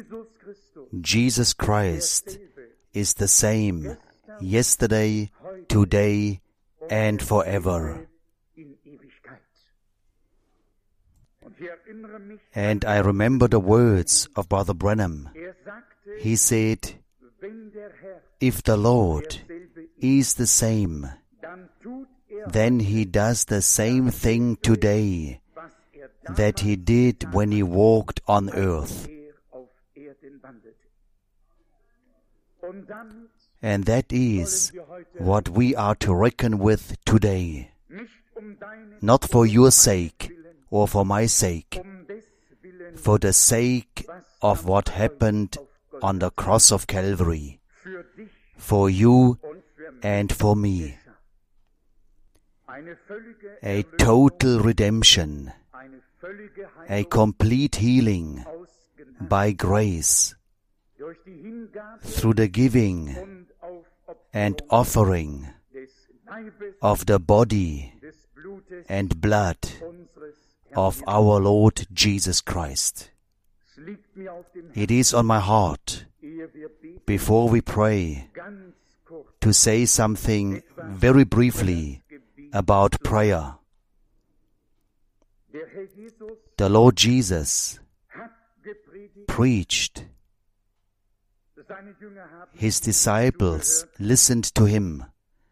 Jesus Christ is the same yesterday, today, and forever. And I remember the words of Brother Branham. He said, if the Lord is the same, then He does the same thing today that He did when He walked on earth. And that is what we are to reckon with today. Not for your sake or for my sake, for the sake of what happened on the cross of Calvary, for you and for me. A total redemption, a complete healing by grace, through the giving and offering of the body and blood of our Lord Jesus Christ. It is on my heart, before we pray, to say something very briefly about prayer. The Lord Jesus preached. His disciples listened to Him,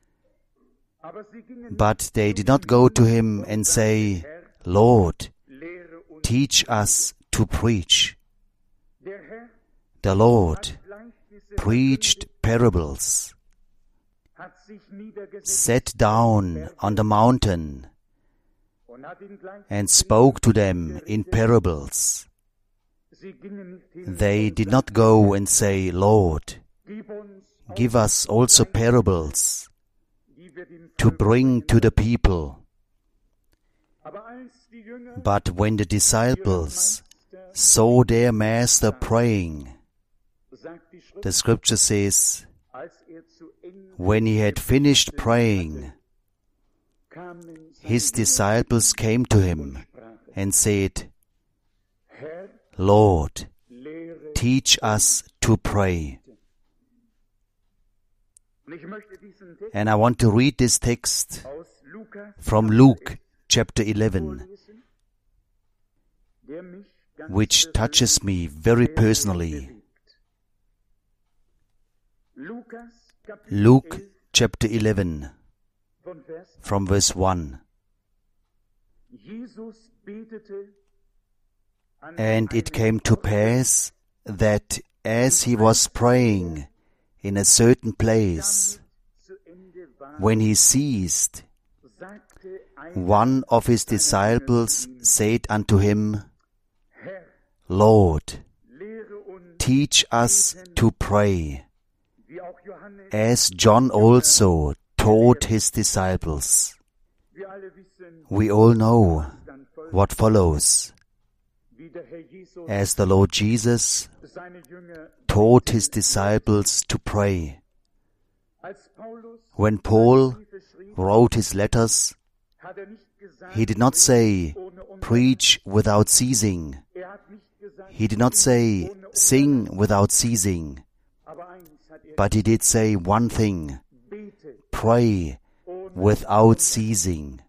but they did not go to Him and say, Lord, teach us to preach. The Lord preached parables, sat down on the mountain, and spoke to them in parables. They did not go and say, Lord, give us also parables to bring to the people. But when the disciples saw their Master praying, the Scripture says, when He had finished praying, His disciples came to Him and said, Lord, teach us to pray. And I want to read this text from Luke chapter 11, which touches me very personally. Luke chapter 11, from verse 1. And it came to pass that as He was praying in a certain place, when He ceased, one of His disciples said unto Him, Lord, teach us to pray, as John also taught his disciples. We all know what follows. As the Lord Jesus taught His disciples to pray. When Paul wrote his letters, he did not say, preach without ceasing. He did not say, sing without ceasing. But he did say one thing, pray without ceasing.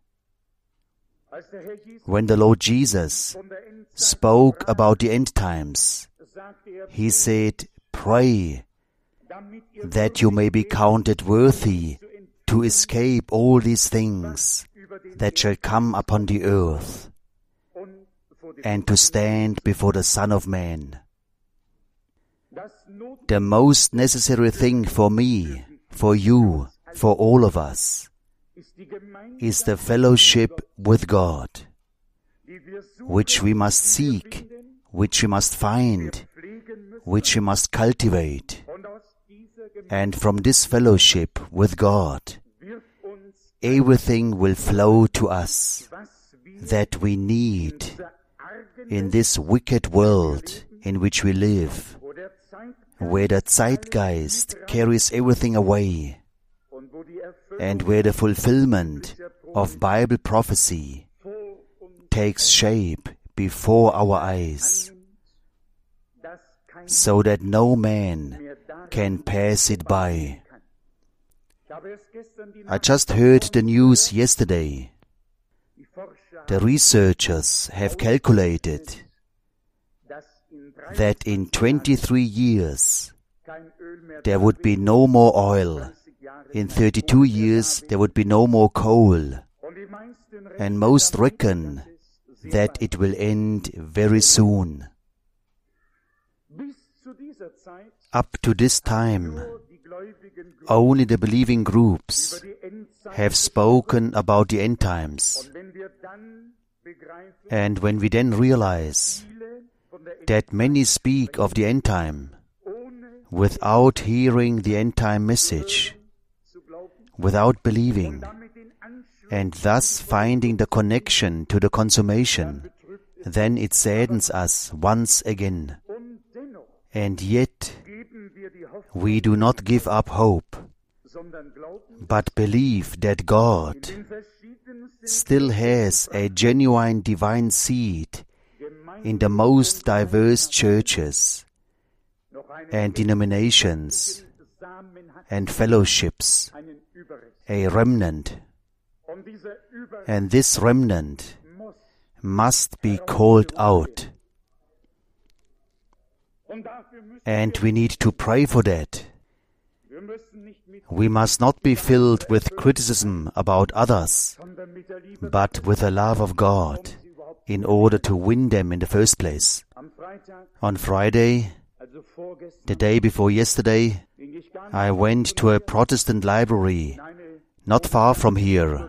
When the Lord Jesus spoke about the end times, He said, pray that you may be counted worthy to escape all these things that shall come upon the earth, and to stand before the Son of Man. The most necessary thing for me, for you, for all of us, is the fellowship with God, which we must seek, which we must find, which we must cultivate. And from this fellowship with God, everything will flow to us that we need in this wicked world in which we live, where the zeitgeist carries everything away, and where the fulfillment of Bible prophecy takes shape before our eyes. so that no man can pass it by. I just heard the news yesterday. The researchers have calculated that in 23 years there would be no more oil. In 32 years there would be no more coal. And most reckon that it will end very soon. Up to this time, only the believing groups have spoken about the end times. And when we then realize that many speak of the end time without hearing the end time message, without believing, and thus finding the connection to the consummation, then it saddens us once again. And yet, we do not give up hope, but believe that God still has a genuine divine seed in the most diverse churches and denominations and fellowships, a remnant. And this remnant must be called out. And we need to pray for that. We must not be filled with criticism about others, but with the love of God, in order to win them in the first place. On Friday, the day before yesterday, I went to a Protestant library, not far from here.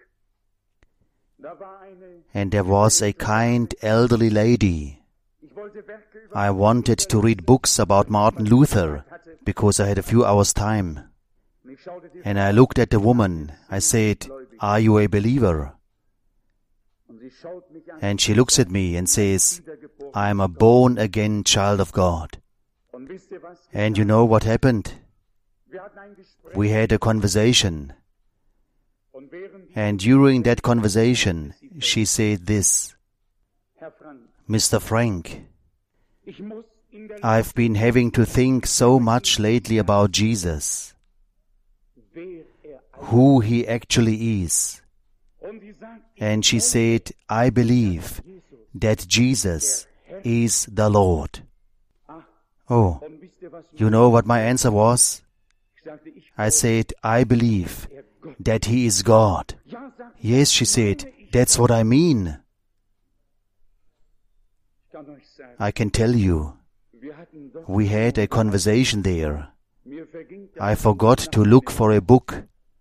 And there was a kind elderly lady. I wanted to read books about Martin Luther, because I had a few hours' time. And I looked at the woman. I said, "Are you a believer?" And she looks at me and says, "I am a born-again child of God." And you know what happened? We had a conversation. And during that conversation, she said this, "Mr. Frank, I've been having to think so much lately about Jesus, who he actually is." And she said, "I believe that Jesus is the Lord." Oh, you know what my answer was? I said, "I believe that he is God." "Yes," she said, "that's what I mean." I can tell you, we had a conversation there. I forgot to look for a book.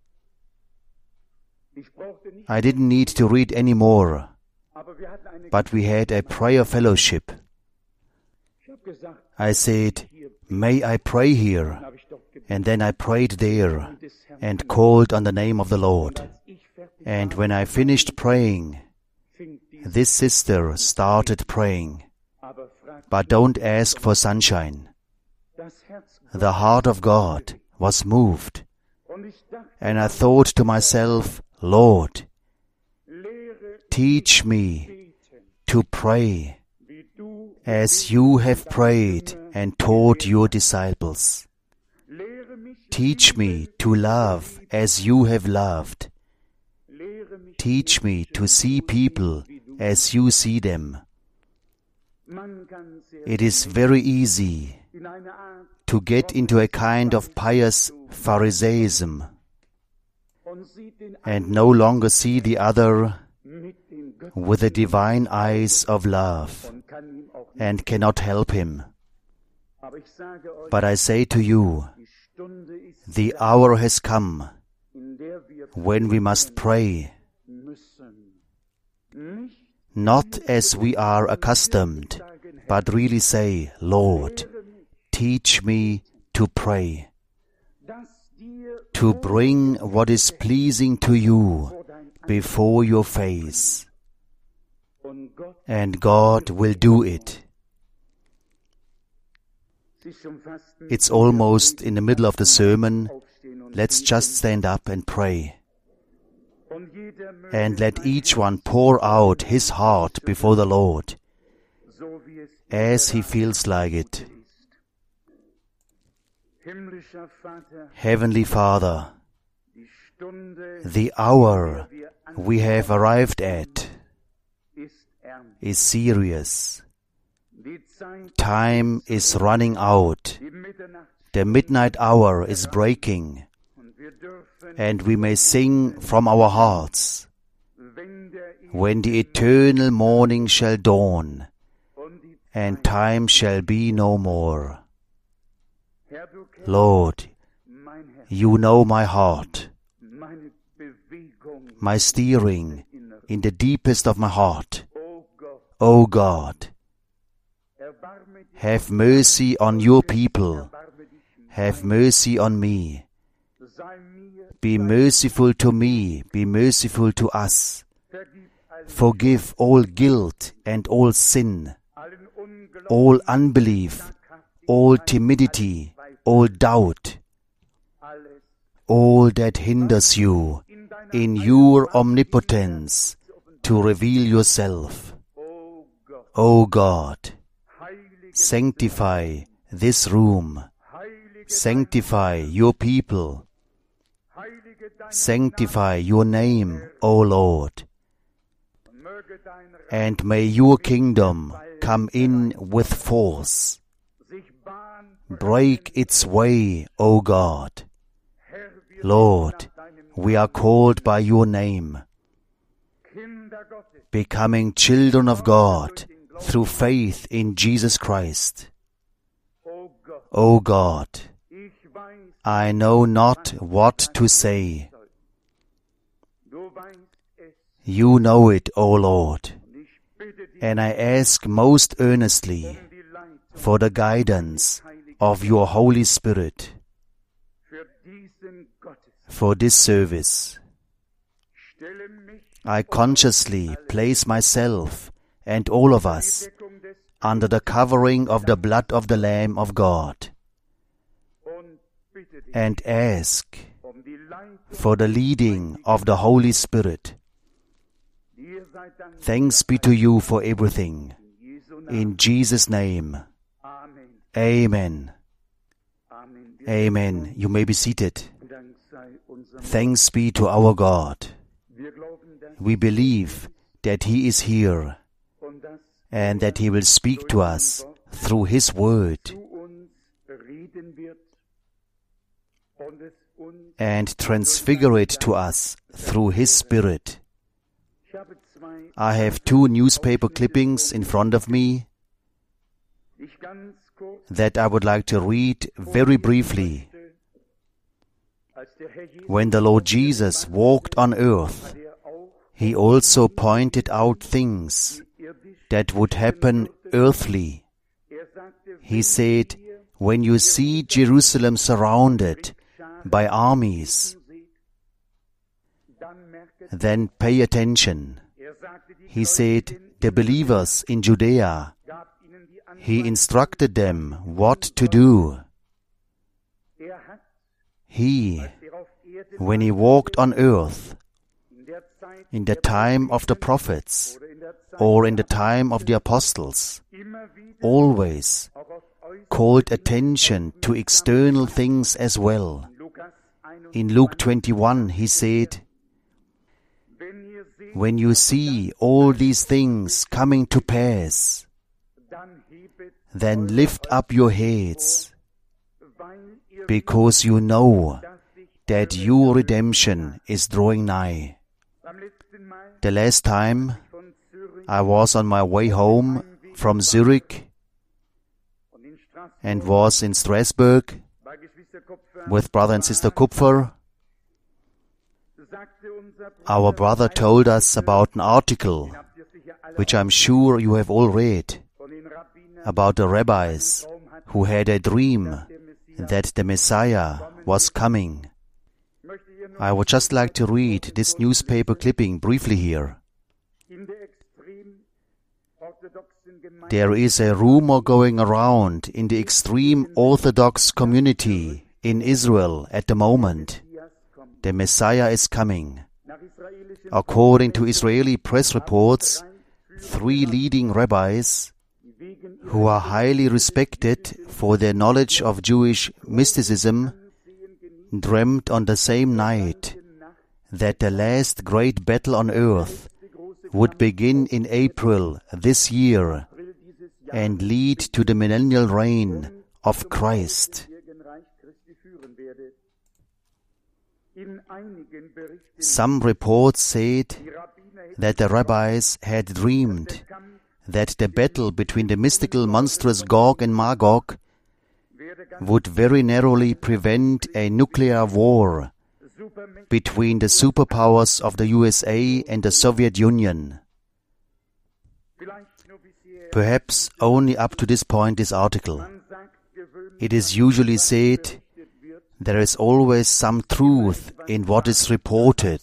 I didn't need to read any more, but we had a prayer fellowship. I said, "May I pray here?" And then I prayed there and called on the name of the Lord. And when I finished praying, this sister started praying. But don't ask for sunshine. The heart of God was moved. And I thought to myself, "Lord, teach me to pray as you have prayed and taught your disciples. Teach me to love as you have loved. Teach me to see people as you see them." It is very easy to get into a kind of pious Pharisaism and no longer see the other with the divine eyes of love and cannot help him. But I say to you, the hour has come when we must pray, not as we are accustomed, but really say, "Lord, teach me to pray, to bring what is pleasing to you before your face." And God will do it. It's almost in the middle of the sermon. Let's just stand up and pray. And let each one pour out his heart before the Lord, as he feels like it. Himmlischer Vater, Heavenly Father, die Stunde the hour wir we have arrived at ist ernst. is serious. Die Zeit, Time is running out. die Mitternacht, The midnight hour is breaking, und wir dürfen, and we may sing from our hearts, wenn der when the eternal morning shall dawn, und die and time shall be no more. Herr, du kennst Lord, mein Herz, you know my heart, meine Bewegung, my steering Innere. in the deepest of my heart. O Gott, O God, erbarme dich, have mercy on your people. erbarme dich, Have mercy on me. sei mir, Be merciful to me. Be merciful to us. vergib allen, Forgive all guilt and all sin, allen Unglauben, all unbelief, all timidity, all doubt, alles all that hinders you in deiner in your omnipotence to reveal yourself. O Gott, O God, heilige, sanctify this room. heilige, Sanctify your people. heilige dein Sanctify your name, O Lord. und möge dein Reich And may your kingdom come in with force. sich Bahn, Break its way, O God. Herr, wir Lord, nach deinem we are called by your name, Kinder Gottes, becoming children of God through faith in Jesus Christ. O Gott, O God, ich weiß, I know not what to say. du weißt es, You know it, O Lord. und ich bitte dich And I ask most earnestly die Leitung for the guidance of your Holy Spirit für diesen Gottes. for this service. Stelle mich I consciously place myself and all of us Deckung des under the covering of the blood of the Lamb of God und bitte dich and ask die Leitung. for the leading of the Holy Spirit. Dir sei Dank. Thanks be to you for everything. In Jesu Namen. In Jesus' name, Amen. amen. Amen. Amen. You may be seated. Dank sei unserem Thanks be to our God. Wir glauben, dass We believe that He is here und dass and that He will speak to us through His word zu uns reden wird und es uns. and transfigure it to us through His Spirit. Ich habe zwei, I have two newspaper clippings in front of me die ich ganz kurz that I would like to read very briefly. als der Herr Jesus, When the Lord Jesus walked on earth, der auch He also pointed out things irdisch, that would happen earthly. sagte, He said, when you see Jerusalem surrounded by armies, dann merke, then pay attention. sagte, die He said, the believers in Judea, gab ihnen die Antwort, He instructed them what to do. hat, He, der auf Erde when He walked on earth, in der Zeit in the time of the prophets, oder in der Zeit or in the time of the apostles, immer wieder always auch auf äußeren called attention to external things as well. Lukas 21, In Luke 21, He said, wenn ihr seht, when you see all these things coming to pass, dann hebet, then lift up your heads, weil ihr because you know dass sich that your redemption is drawing nigh. beim letzten Mal The last time von Zürich I was on my way home from Zurich und in Straßburg and was in Strasbourg bei Geschwister Kupfer with brother and sister Kupfer. sagte unser Bruder, Our brother told us about an article, habt ihr sicher alle which I'm sure you have all read, von den Rabbinern about the rabbis who had a dream that the Messiah was coming. möchte ihr nur I would just like to read this newspaper clipping briefly here. in der extrem orthodoxen Gemeinde There is a rumor going around in the extreme Orthodox community in Israel at the moment. kommt. The Messiah is coming. Nach israelischen According to Israeli press reports, 3 leading rabbis die who are highly respected for their knowledge of Jewish mysticism, dreamt on the same night that the last great battle on earth would begin in April this year and lead to the millennial reign of Christ. Some reports said that the rabbis had dreamed that the battle between the mystical monstrous Gog and Magog would very narrowly prevent a nuclear war between the superpowers of the USA and the Soviet Union. Perhaps only up to this point this article. It is usually said there is always some truth in what is reported.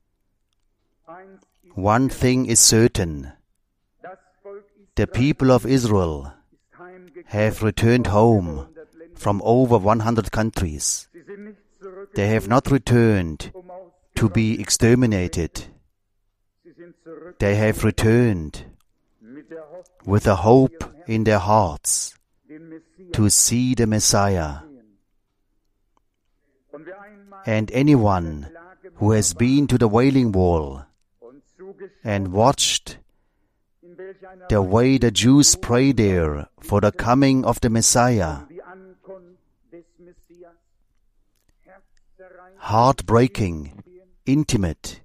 One thing is certain. The people of Israel have returned home from over 100 countries. They have not returned to be exterminated. They have returned with a hope in their hearts to see the Messiah. And anyone who has been to the Wailing Wall and watched the way the Jews pray there for the coming of the Messiah, heartbreaking, intimate,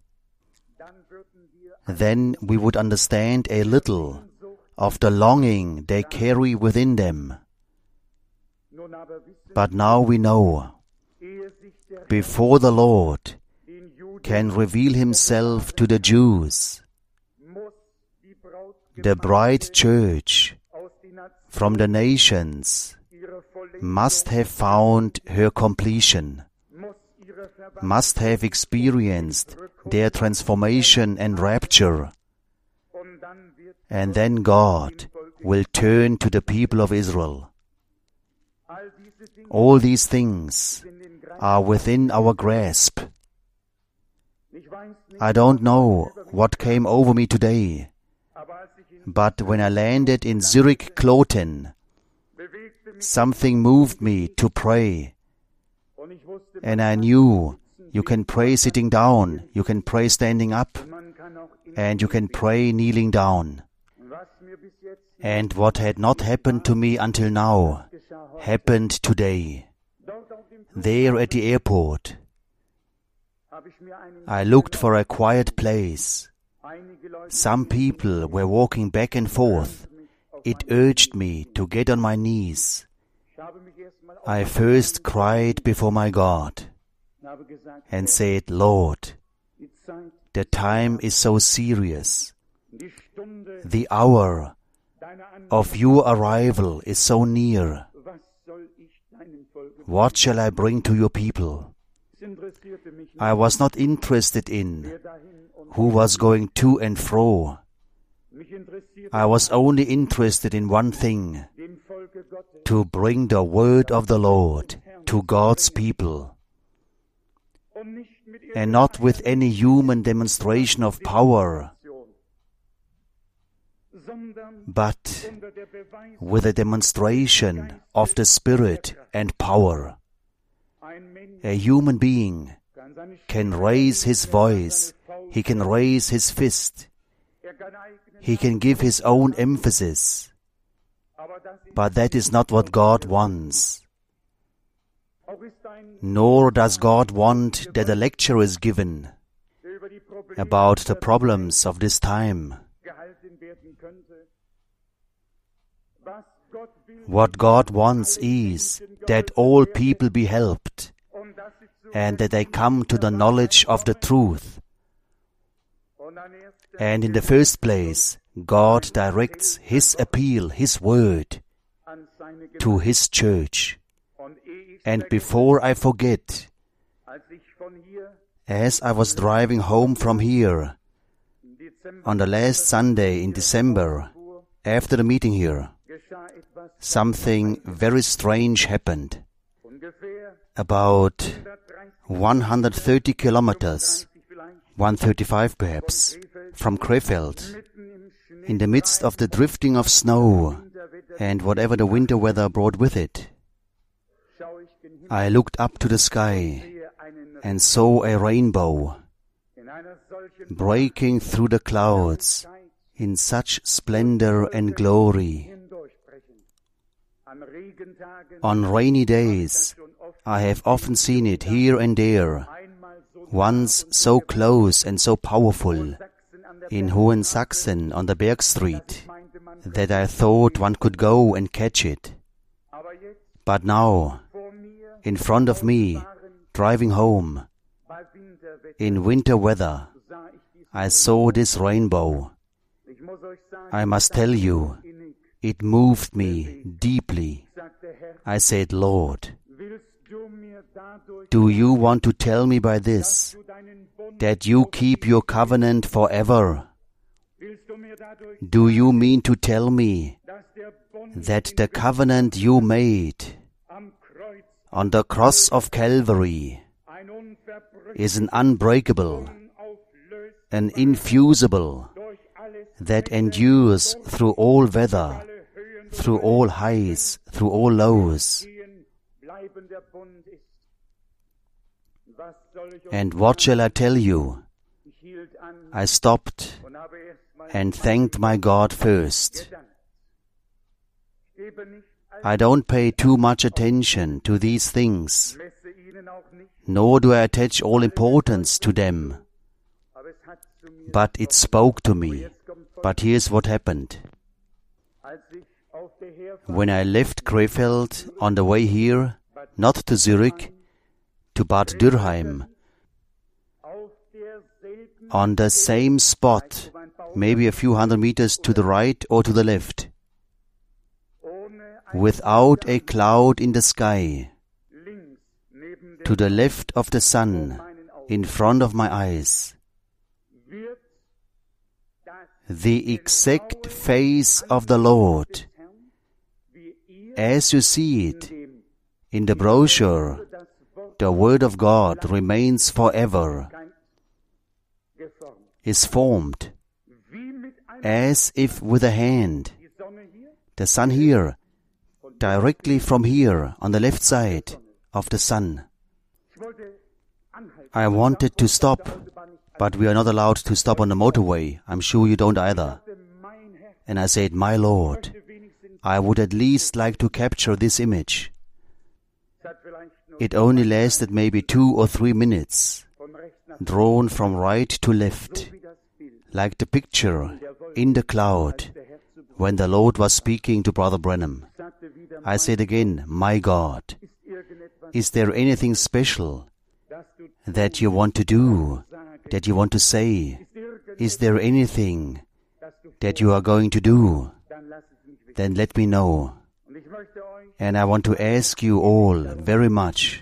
then we would understand a little of the longing they carry within them. But now we know, before the Lord can reveal himself to the Jews, the bride church from the nations must have found her completion, must have experienced their transformation and rapture, and then God will turn to the people of Israel. All these things are within our grasp. I don't know what came over me today, but when I landed in Zurich Kloten, something moved me to pray. And I knew you can pray sitting down, you can pray standing up, and you can pray kneeling down. And what had not happened to me until now happened today. There at the airport, I looked for a quiet place. Some people were walking back and forth. It urged me to get on my knees. I first cried before my God and said, Lord, the time is so serious. The hour of your arrival is so near. What shall I bring to your people? I was not interested in who was going to and fro. I was only interested in one thing, to bring the word of the Lord to God's people, and not with any human demonstration of power, but with a demonstration of the Spirit and power. A human being can raise his voice, he can raise his fist, he can give his own emphasis, but that is not what God wants. Nor does God want that a lecture is given about the problems of this time. What God wants is that all people be helped and that they come to the knowledge of the truth. And in the first place, God directs His appeal, His word, to His church. And before I forget, as I was driving home from here, on the last Sunday in December, after the meeting here, something very strange happened. About 130 kilometers, 135 perhaps, from Krefeld, in the midst of the drifting of snow, and whatever the winter weather brought with it. I looked up to the sky and saw a rainbow breaking through the clouds in such splendor and glory. On rainy days, I have often seen it here and there, once so close and so powerful, in Hohensaxen on the Bergstreet, that I thought one could go and catch it. But now, in front of me, driving home, in winter weather, I saw this rainbow. I must tell you, it moved me deeply. I said, Lord, do you want to tell me by this that you keep your covenant forever? Do you mean to tell me that the covenant you made on the cross of Calvary is an unbreakable, an infusible, that endures through all weather, through all highs, through all lows? And what shall I tell you? I stopped and thanked my God first. I don't pay too much attention to these things, nor do I attach all importance to them. But it spoke to me. But here's what happened. When I left Krefeld on the way here, not to Zurich, to Bad Dürrheim, on the same spot, maybe a few hundred meters to the right or to the left, without a cloud in the sky, to the left of the sun, in front of my eyes, the exact face of the Lord, as you see it in the brochure, the Word of God remains forever, is formed as if with a hand. The sun here, directly from here, on the left side of the sun. I wanted to stop, but we are not allowed to stop on the motorway. I'm sure you don't either. And I said, my Lord, I would at least like to capture this image. It only lasted maybe 2 or 3 minutes, drawn from right to left, like the picture in the cloud when the Lord was speaking to Brother Branham. I said again, my God, is there anything special that you want to do, that you want to say? Is there anything that you are going to do? Then let me know. And I want to ask you all very much.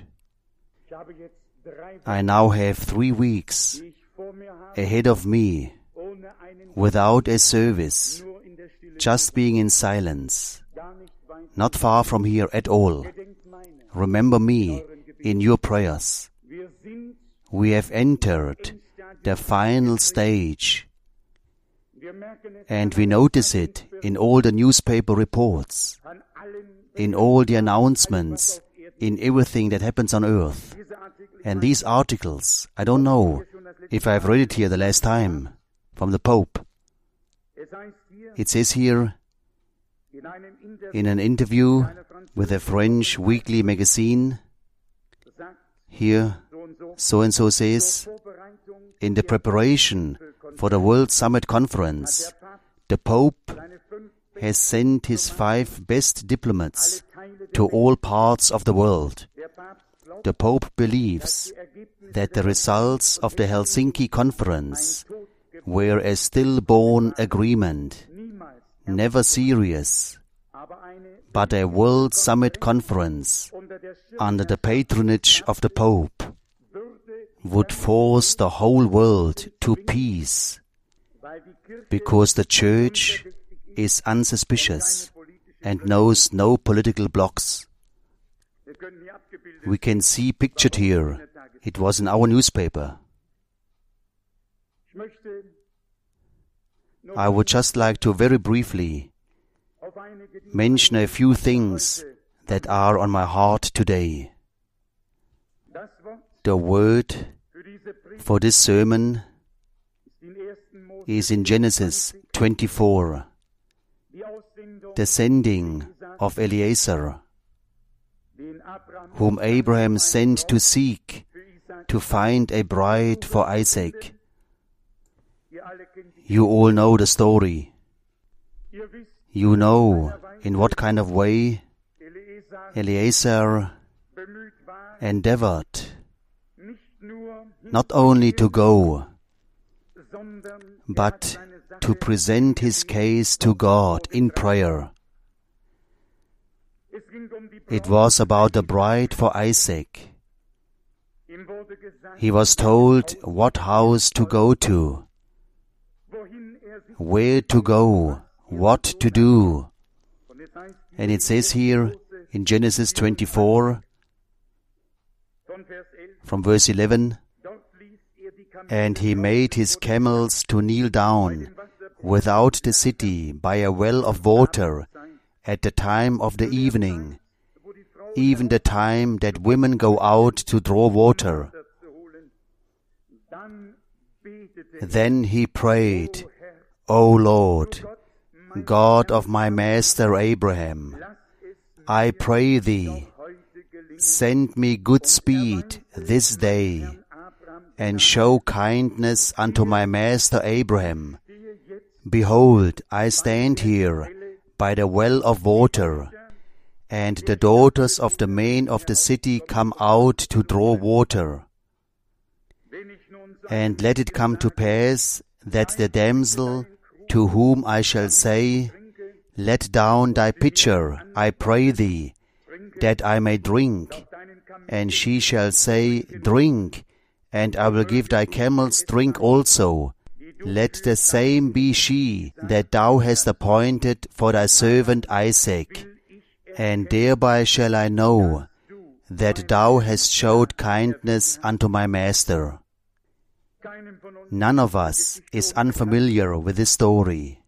I now have 3 weeks ahead of me without a service, just being in silence, not far from here at all. Remember me in your prayers. We have entered the final stage, and we notice it in all the newspaper reports, in all the announcements, in everything that happens on earth. And these articles, I don't know if I've read it here the last time, from the Pope. It says here, in an interview with a French weekly magazine, here, so-and-so says, in the preparation for the World Summit Conference, the Pope has sent his 5 best diplomats to all parts of the world. The Pope believes that the results of the Helsinki Conference were a stillborn agreement, never serious, but a World Summit Conference under the patronage of the Pope would force the whole world to peace, because the Church is unsuspicious and knows no political blocks. We can see pictured here. It was in our newspaper. I would just like to very briefly mention a few things that are on my heart today. The word for this sermon is in Genesis 24, the sending of Eliezer, whom Abraham sent to seek to find a bride for Isaac. You all know the story. You know in what kind of way Eliezer endeavored not only to go, but to present his case to God in prayer. It was about the bride for Isaac. He was told what house to go to, where to go, what to do. And it says here in Genesis 24, from verse 11, "And he made his camels to kneel down without the city by a well of water at the time of the evening, even the time that women go out to draw water. Then he prayed, O Lord, God of my master Abraham, I pray thee, send me good speed this day, and show kindness unto my master Abraham. Behold, I stand here by the well of water, and the daughters of the men of the city come out to draw water. And let it come to pass that the damsel to whom I shall say, Let down thy pitcher, I pray thee, that I may drink, and she shall say, Drink, and I will give thy camels drink also. Let the same be she that thou hast appointed for thy servant Isaac, and thereby shall I know that thou hast showed kindness unto my master." None of us is unfamiliar with this story.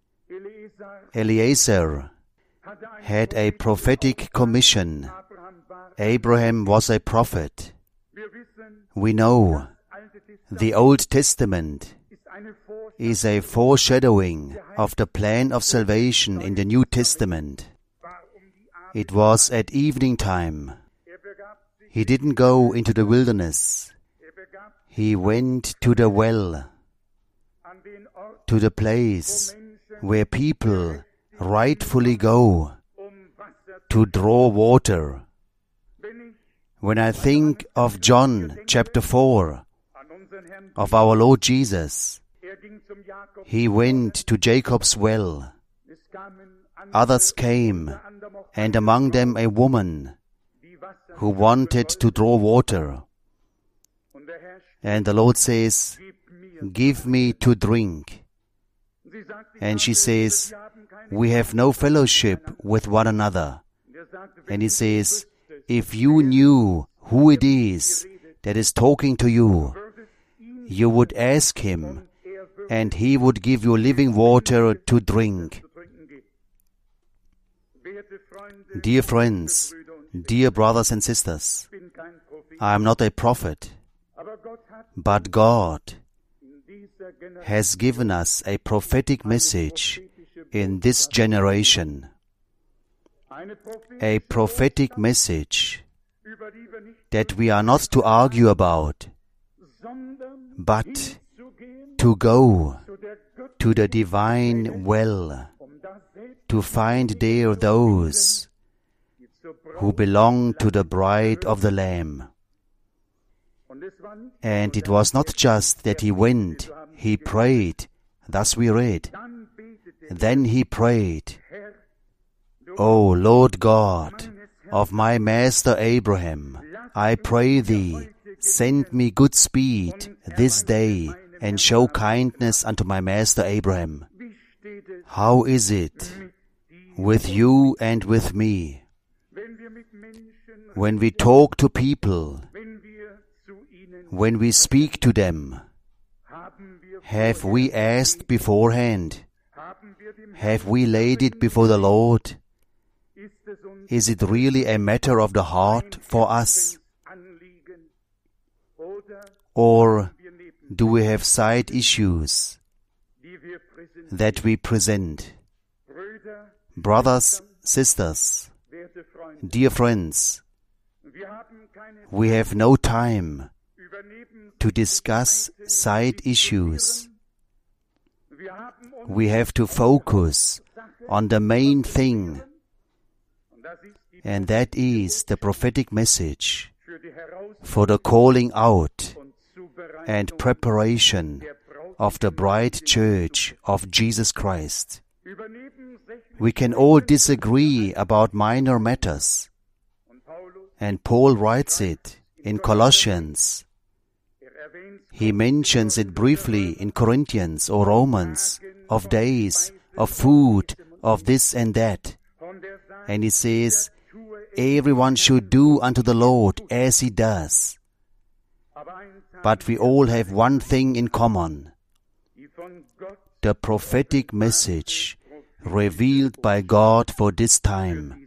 Eliezer had a prophetic commission. Abraham was a prophet. We know the Old Testament is a foreshadowing of the plan of salvation in the New Testament. It was at evening time. He didn't go into the wilderness. He went to the well, to the place where people rightfully go to draw water. When I think of John chapter 4, of our Lord Jesus, he went to Jacob's well. Others came, and among them a woman who wanted to draw water. And the Lord says, "Give me to drink." And she says, "We have no fellowship with one another." And he says, "If you knew who it is that is talking to you, you would ask him, and he would give you living water to drink." Dear friends, dear brothers and sisters, I am not a prophet, but God has given us a prophetic message in this generation. A prophetic message that we are not to argue about, but to go to the divine well, to find there those who belong to the bride of the Lamb. And it was not just that he went, he prayed, thus we read. Then he prayed, "O Lord God of my master Abraham, I pray thee, send me good speed this day, and show kindness unto my master Abraham." How is it with you and with me? When we talk to people, when we speak to them, have we asked beforehand, Have we laid it before the Lord? Is it really a matter of the heart for us? Or do we have side issues that we present? Brothers, sisters, dear friends, we have no time to discuss side issues. We have to focus on the main thing, and that is the prophetic message for the calling out and preparation of the bride church of Jesus Christ. We can all disagree about minor matters, and Paul writes it in Colossians. He mentions it briefly in Corinthians or Romans, of days, of food, of this and that. And he says, everyone should do unto the Lord as he does. But we all have one thing in common: the prophetic message revealed by God for this time.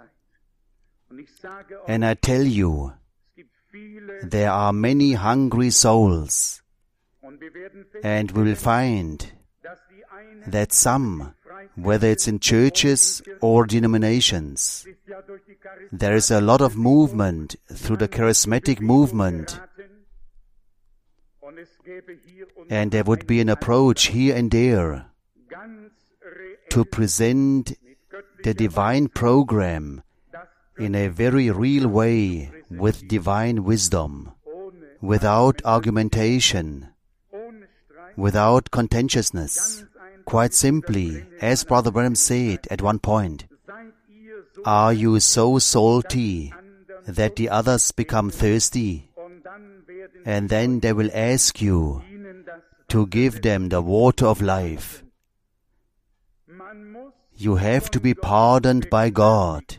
And I tell you, there are many hungry souls, and we will find that some, whether it's in churches or denominations, there is a lot of movement through the charismatic movement, and there would be an approach here and there to present the divine program in a very real way, with divine wisdom, without argumentation, without contentiousness. Quite simply, as Brother Branham said at one point, are you so salty that the others become thirsty? And then they will ask you to give them the water of life. You have to be pardoned by God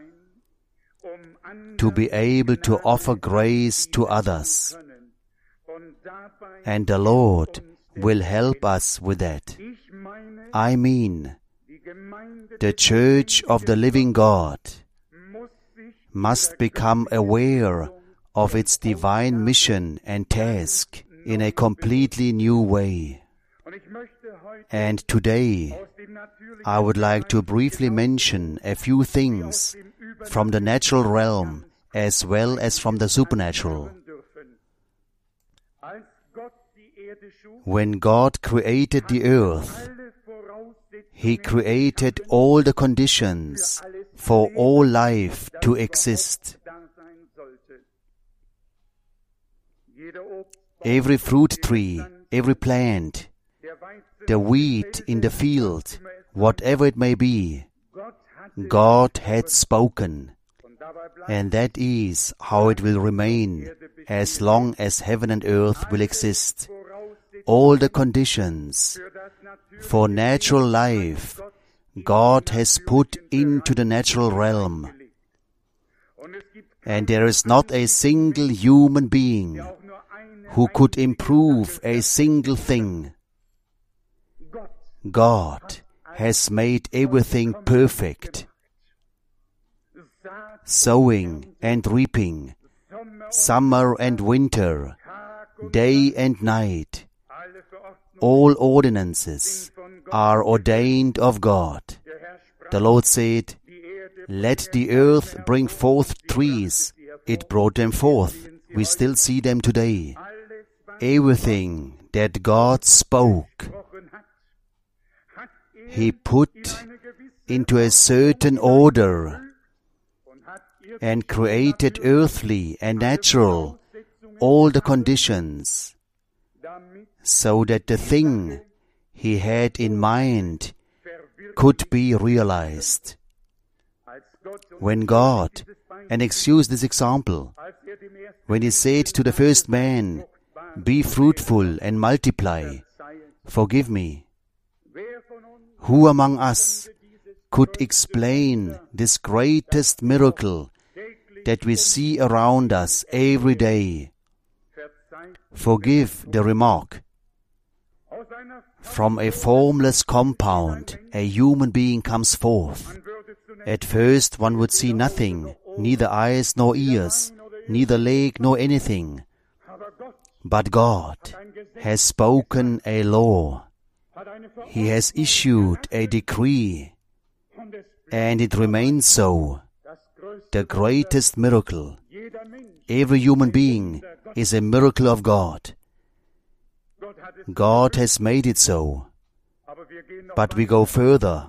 to be able to offer grace to others. And the Lord will help us with that. I mean, the Church of the Living God must become aware of its divine mission and task in a completely new way. And today, I would like to briefly mention a few things from the natural realm as well as from the supernatural. When God created the earth, He created all the conditions for all life to exist. Every fruit tree, every plant, the wheat in the field, whatever it may be, God had spoken, and that is how it will remain as long as heaven and earth will exist. All the conditions for natural life God has put into the natural realm, and there is not a single human being who could improve a single thing. God has made everything perfect. Sowing and reaping, summer and winter, day and night, all ordinances are ordained of God. The Lord said, "Let the earth bring forth trees." It brought them forth. We still see them today. Everything that God spoke, He put into a certain order and created earthly and natural all the conditions so that the thing He had in mind could be realized. When God, and excuse this example, when He said to the first man, "Be fruitful and multiply," forgive me, who among us could explain this greatest miracle that we see around us every day? Forgive the remark. From a formless compound, a human being comes forth. At first one would see nothing, neither eyes nor ears, neither leg nor anything. But God has spoken a law. He has issued a decree, and it remains so. The greatest miracle. Every human being is a miracle of God. God has made it so. But we go further.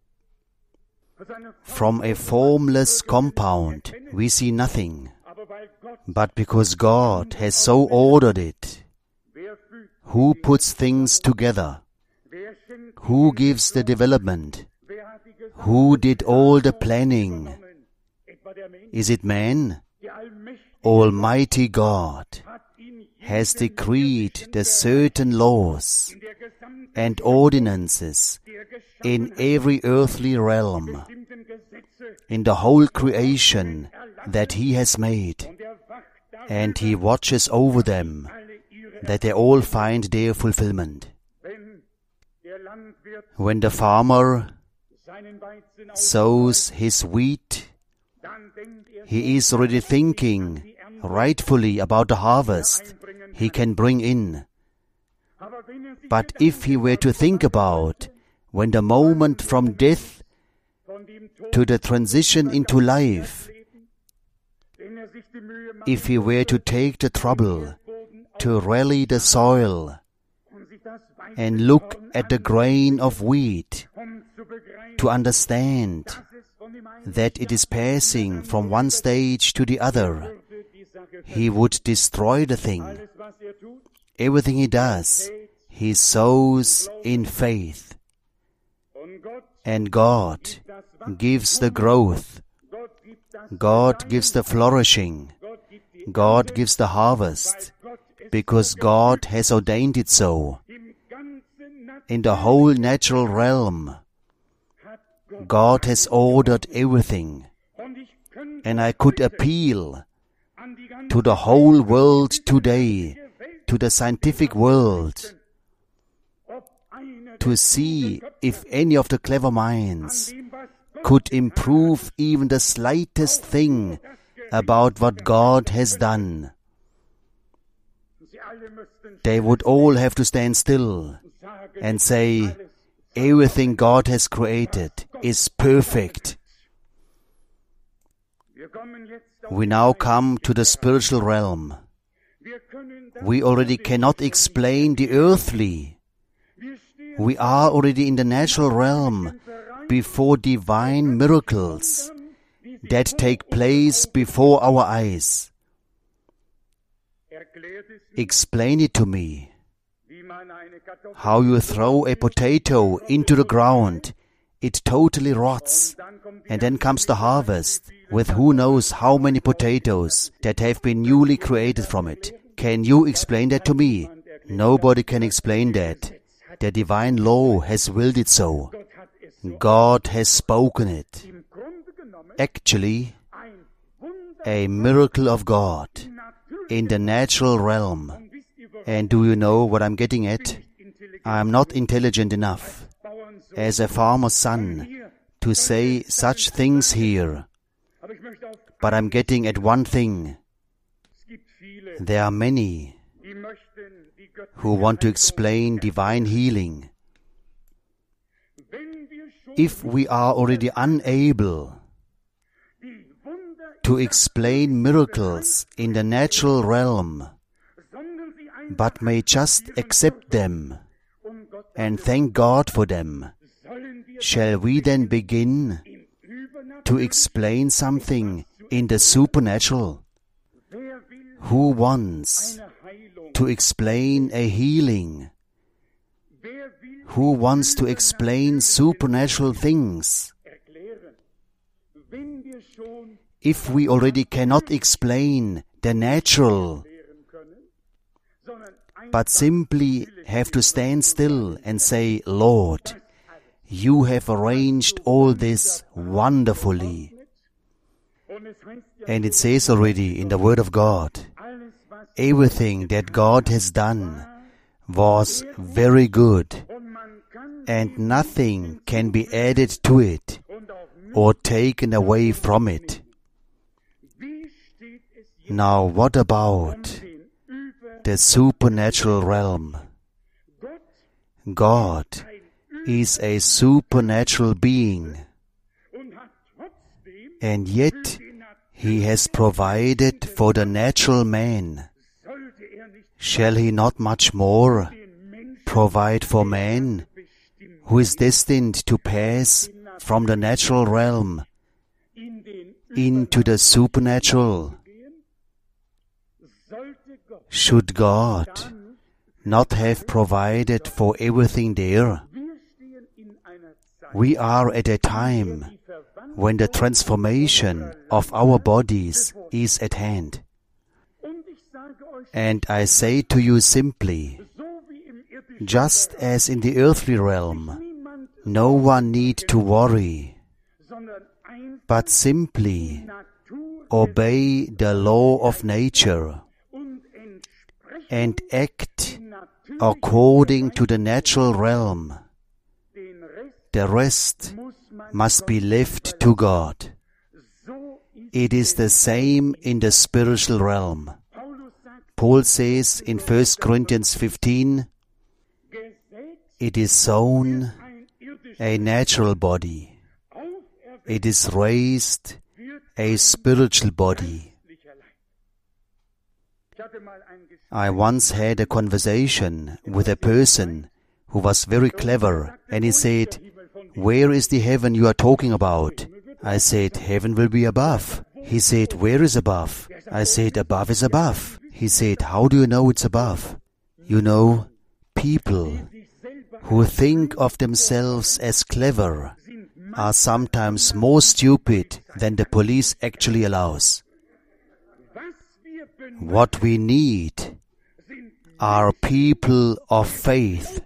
From a formless compound, we see nothing. But because God has so ordered it, who puts things together? Who gives the development? Who did all the planning? Is it man? Almighty God has decreed the certain laws and ordinances in every earthly realm, in the whole creation that He has made, and He watches over them, that they all find their fulfillment. When the farmer sows his wheat, he is already thinking rightfully about the harvest he can bring in. But if he were to think about when the moment from death to the transition into life, if he were to take the trouble to rally the soil and look at the grain of wheat, to understand that it is passing from one stage to the other, he would destroy the thing. Everything he does, he sows in faith. And God gives the growth. God gives the flourishing. God gives the harvest, because God has ordained it so. In the whole natural realm, God has ordered everything. And I could appeal to the whole world today, to the scientific world, to see if any of the clever minds could improve even the slightest thing about what God has done. They would all have to stand still and say, everything God has created is perfect. We now come to the spiritual realm. We already cannot explain the earthly. We are already in the natural realm before divine miracles that take place before our eyes. Explain it to me. How you throw a potato into the ground, it totally rots, and then comes the harvest with who knows how many potatoes that have been newly created from it. Can you explain that to me? Nobody can explain that. The divine law has willed it so. God has spoken it. Actually, a miracle of God in the natural realm. And do you know what I'm getting at? I am not intelligent enough as a farmer's son to say such things here. But I'm getting at one thing. There are many who want to explain divine healing. If we are already unable to explain miracles in the natural realm, but may just accept them and thank God for them, shall we then begin to explain something in the supernatural? Who wants to explain a healing? Who wants to explain supernatural things? If we already cannot explain the natural, but simply have to stand still and say, Lord, you have arranged all this wonderfully. And it says already in the Word of God, everything that God has done was very good. and nothing can be added to it or taken away from it. Now what about the supernatural realm? God is a supernatural being, and yet He has provided for the natural man. Shall He not much more provide for man, who is destined to pass from the natural realm into the supernatural? Should God not have provided for everything there? We are at a time when the transformation of our bodies is at hand. And I say to you simply, just as in the earthly realm, no one need to worry, but simply obey the law of nature and act according to the natural realm. The rest must be left to God. It is the same in the spiritual realm. Paul says in 1 Corinthians 15, it is sown a natural body. It is raised a spiritual body. I once had a conversation with a person who was very clever, and he said, "Where is the heaven you are talking about?" I said, "Heaven will be above." He said, "Where is above?" I said, "Above is above." He said, "How do you know it's above?" You know, people who think of themselves as clever are sometimes more stupid than the police actually allows. What we need are people of faith.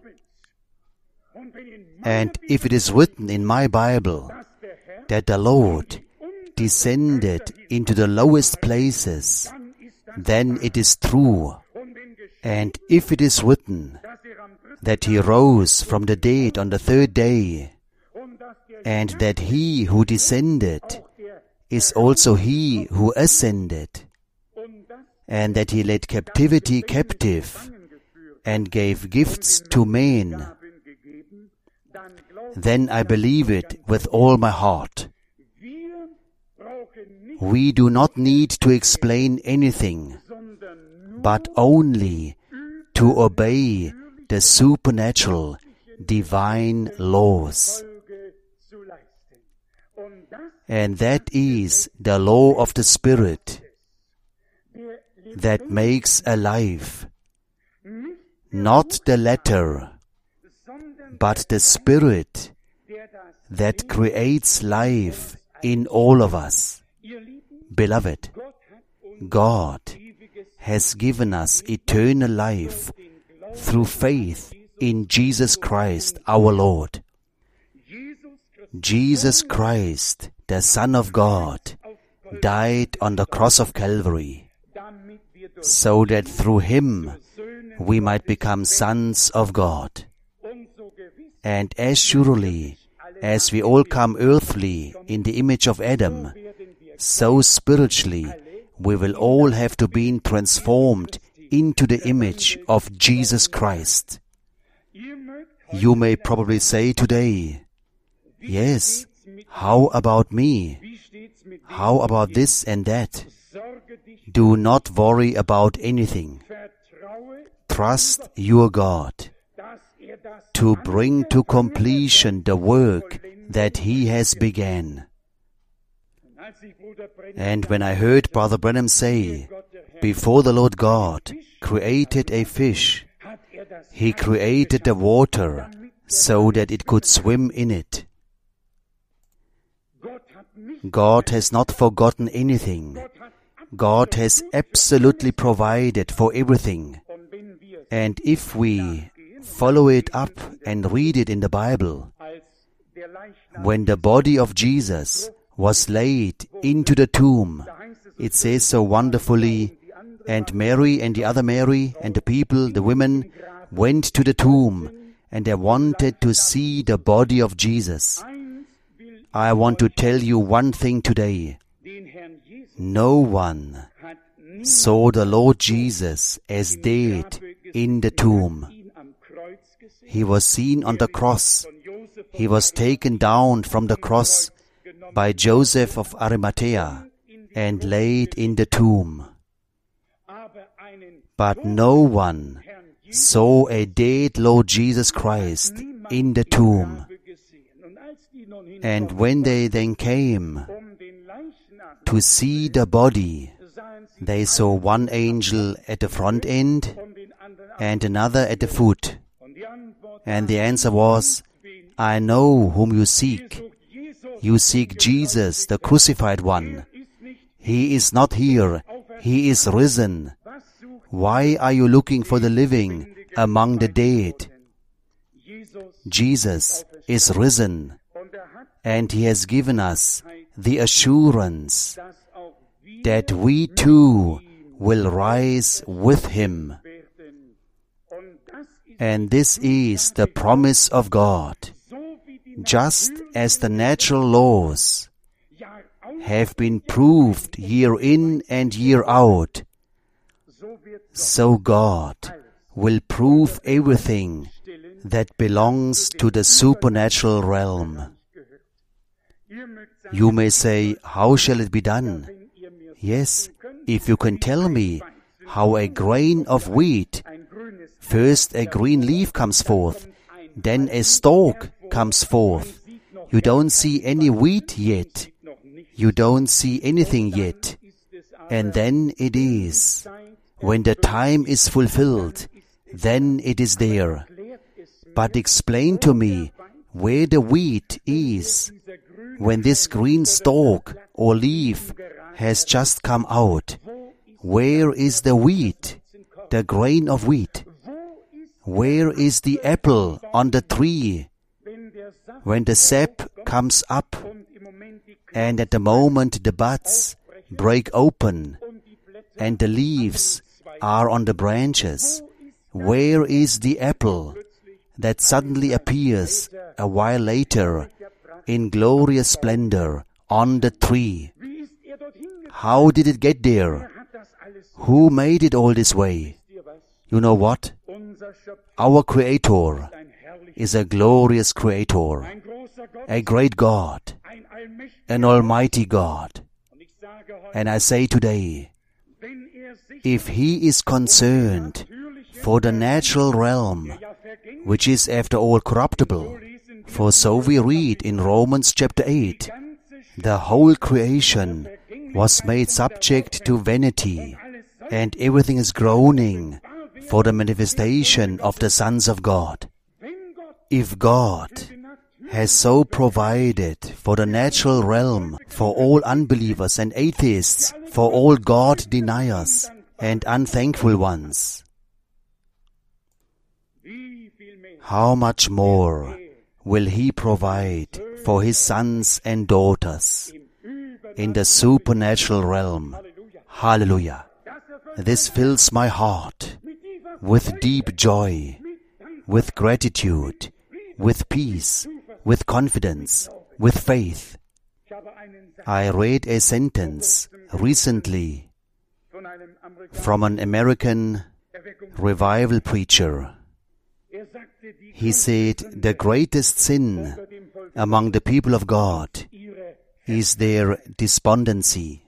And if it is written in my Bible that the Lord descended into the lowest places, then it is true. And if it is written that He rose from the dead on the third day, and that He who descended is also He who ascended, and that He led captivity captive and gave gifts to men, then I believe it with all my heart. We do not need to explain anything, but only to obey the supernatural, divine laws. And that is the law of the Spirit that makes alive, not the letter, but the Spirit that creates life in all of us. Beloved, God has given us eternal life through faith in Jesus Christ our Lord. Jesus Christ, the Son of God, died on the cross of Calvary, so that through Him we might become sons of God. And as surely as we all come earthly in the image of Adam, so spiritually we will all have to be transformed into the image of Jesus Christ. You may probably say today, "Yes, how about me? How about this and that?" Do not worry about anything. Trust your God to bring to completion the work that He has begun. And when I heard Brother Branham say, before the Lord God created a fish, He created the water so that it could swim in it. God has not forgotten anything. God has absolutely provided for everything. And if we follow it up and read it in the Bible, when the body of Jesus was laid into the tomb, it says so wonderfully, and Mary and the other Mary and the people, the women, went to the tomb, and I wanted to see the body of Jesus. Eins will I want to tell you one thing today. den Herrn Jesus No one hat nie saw the Lord Jesus as dead in the tomb. ihn am Kreuz gesehen. He was seen on the cross. Von Josef He was taken down from the cross by Joseph of Arimathea and laid in the tomb. aber einen But no one Herrn Jesus saw a dead Lord Jesus Christ in the tomb. gesehen. Und als die nun And when they then came den Leichnam to see the body, sahen sie they saw one angel at the front end von den anderen ab. and another at the foot. Und die Antwort And the answer was, I know whom you seek. sucht Jesus You seek Jesus, the crucified one. ist nicht, He is not here. He is risen. was sucht Why are you looking for the living among the dead? Jesus. Jesus is risen, Und hat and He has given us the assurance das auch wir that we too will rise with Him. werden. Und das ist And this is the promise of God. so wie die Just as the natural laws Jahr aus, have been proved year in and year out, so wird so God will prove everything that belongs to the supernatural realm. ihr mögt sagen, You may say, how shall it be done? wenn ihr mir Yes, if you can tell me how a grain of wheat, ein grünes first a green leaf comes forth, then a stalk comes forth. You don't see any wheat yet. noch nicht You don't see anything yet. ist es And then it is. When the time is fulfilled, then it is there. klärt es But explain to me where the wheat is dieser grüne when this green stalk or leaf has just come out. Where is the wheat, the grain of wheat? Where is the apple on the tree wenn der Saft when the sap comes up und im Moment die and at the moment the buds break open und die Blätter and the leaves are on the branches? Where is the apple that suddenly appears a while later in glorious splendor on the tree? wie ist dorthin gekommen? How did it get there? Hat das alles Who made it all this way? dir was? You know what? Unser Schöpfer, Our Creator ein herrlicher, is a glorious Creator, ein großer Gott, a great God, ein allmächtiger. an almighty God. Und ich sage heute, And I say today, wenn sich if He is concerned for the natural realm, ja vergängt, which is after all corruptible, lesen wir for so we read in Romans chapter 8, ganze the whole creation was made subject to vanity, and everything is groaning for the manifestation of the sons of God. wenn Gott If God has so provided for the natural realm for all unbelievers and atheists, for all God deniers and unthankful ones, wie viel mehr how much more will He provide for His sons and daughters in the supernatural realm? Hallelujah! This fills my heart with deep joy, with gratitude, with peace, with confidence, with faith. Ich habe einen Satz I read a sentence recently von einem Amerikaner, from an American revival preacher. sagte, die He said, the greatest sin dem Volk among the people of God ihre is their despondency.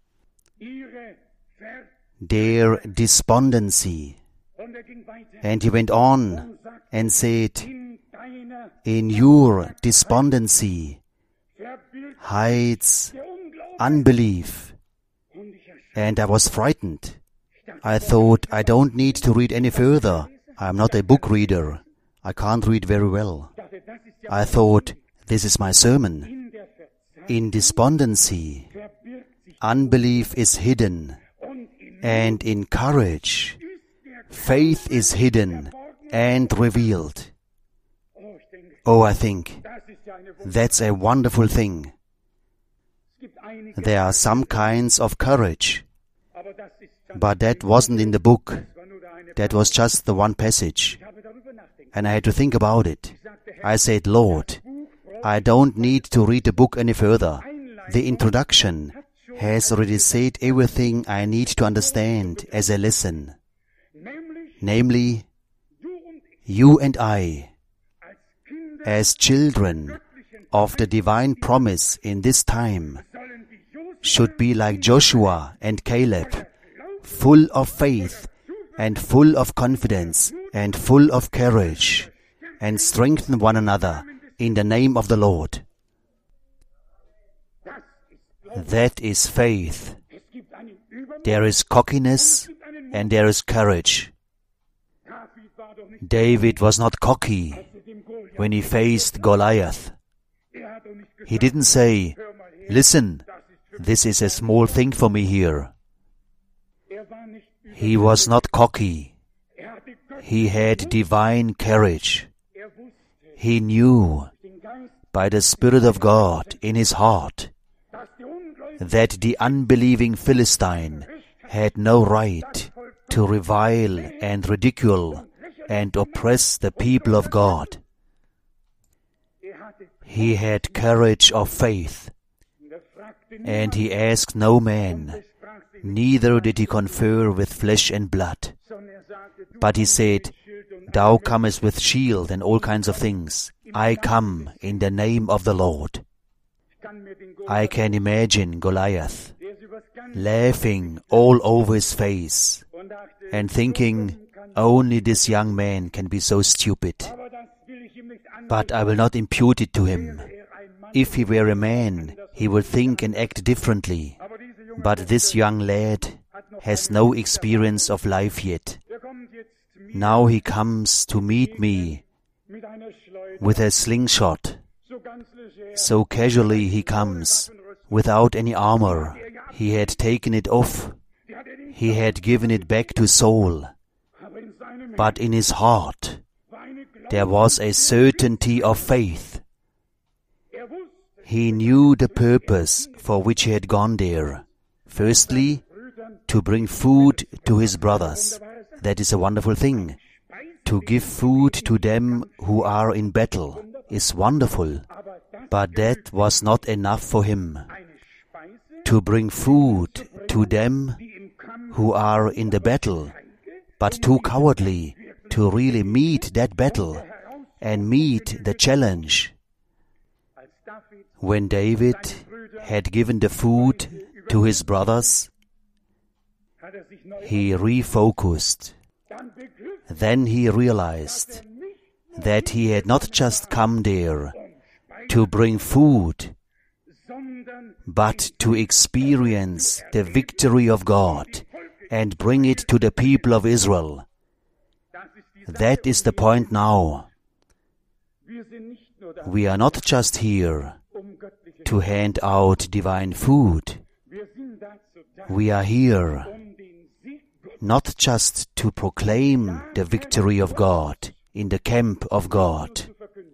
Their despondency. Und ging weiter And he went on and said, in deiner in your despondency verbirgt hides der Unglaube. unbelief. Und ich erschrak. And I was frightened. I thought, I don't need to read any further. I'm not a book reader. I can't read very well. dachte, das ist ja I thought, this is my sermon. in der Verzweiflung In despondency, verbirgt sich unbelief is hidden, und in and in courage, ist der faith is hidden and revealed. Oh, ich denke, Oh, I think das ist ja eine Wunder. that's a wonderful thing. Es gibt einige, There are some kinds of courage, aber das ist but that wasn't in the book. das war nur der eine. That was just the one passage. Ich habe darüber nachdenken. and I had to think about it. I said, Lord, I don't need to read the book any further. The introduction has already said everything I need to understand as a lesson. Namely, you and I, as children of the divine promise in this time, should be like Joshua and Caleb, full of faith and full of confidence and full of courage, and strengthen one another in the name of the Lord. That is faith. There is cockiness and there is courage. David was not cocky when he faced Goliath. He didn't say, listen, this is a small thing for me here. He was not cocky. He had divine courage. He knew by the Spirit of God in his heart that the unbelieving Philistine had no right to revile and ridicule and oppress the people of God. He had courage of faith, and he asked no man, neither did he confer with flesh and blood. But he said, thou comest with shield and all kinds of things. I come in the name of the Lord. I can imagine Goliath laughing all over his face and thinking, only this young man can be so stupid. But I will not impute it to him. If he were a man, he would think and act differently. But this young lad has no experience of life yet. Now he comes to meet me with a slingshot. So casually he comes, without any armor. He had taken it off. He had given it back to Saul. But in his heart, there was a certainty of faith. He knew the purpose for which he had gone there. Firstly, to bring food to his brothers. That is a wonderful thing. To give food to them who are in battle is wonderful. But that was not enough for him. To bring food to them who are in the battle, but too cowardly to really meet that battle and meet the challenge. When David had given the food to his brothers, he refocused. Then he realized that he had not just come there to bring food, but to experience the victory of God and bring it to the people of Israel. That is the point now. We are not just here to hand out divine food. We are here not just to proclaim the victory of God in the camp of God,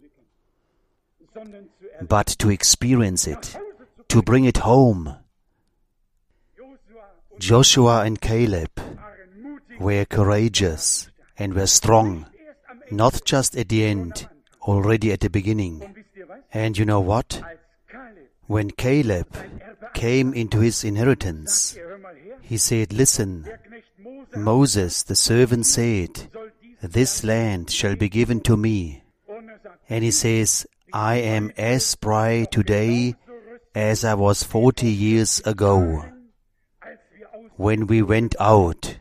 but to experience it, to bring it home. Joshua and Caleb were courageous and were strong, not just at the end, already at the beginning. And you know what? When Caleb came into his inheritance, he said, listen, Moses, the servant, said, this land shall be given to me. And he says, I am as spry today as I was 40 years ago when we went out.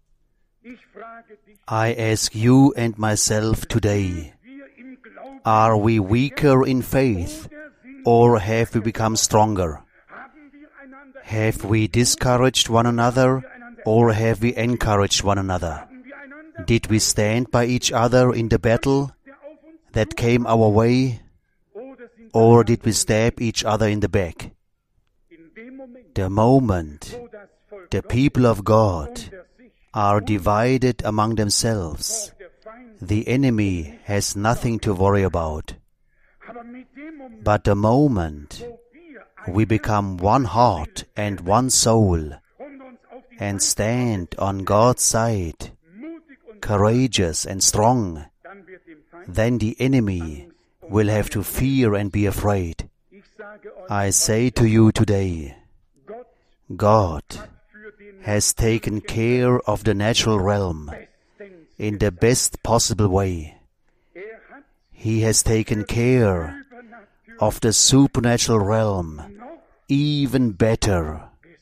I ask you and myself today, are we weaker in faith or have we become stronger? Have we discouraged one another or have we encouraged one another? Did we stand by each other in the battle that came our way, or did we stab each other in the back? The moment the people of God are divided among themselves, the enemy has nothing to worry about. But the moment we become one heart and one soul and stand on God's side, courageous and strong, then the enemy will have to fear and be afraid. I say to you today, God has taken care of the natural realm in the best possible way. He has taken care of the supernatural realm even better.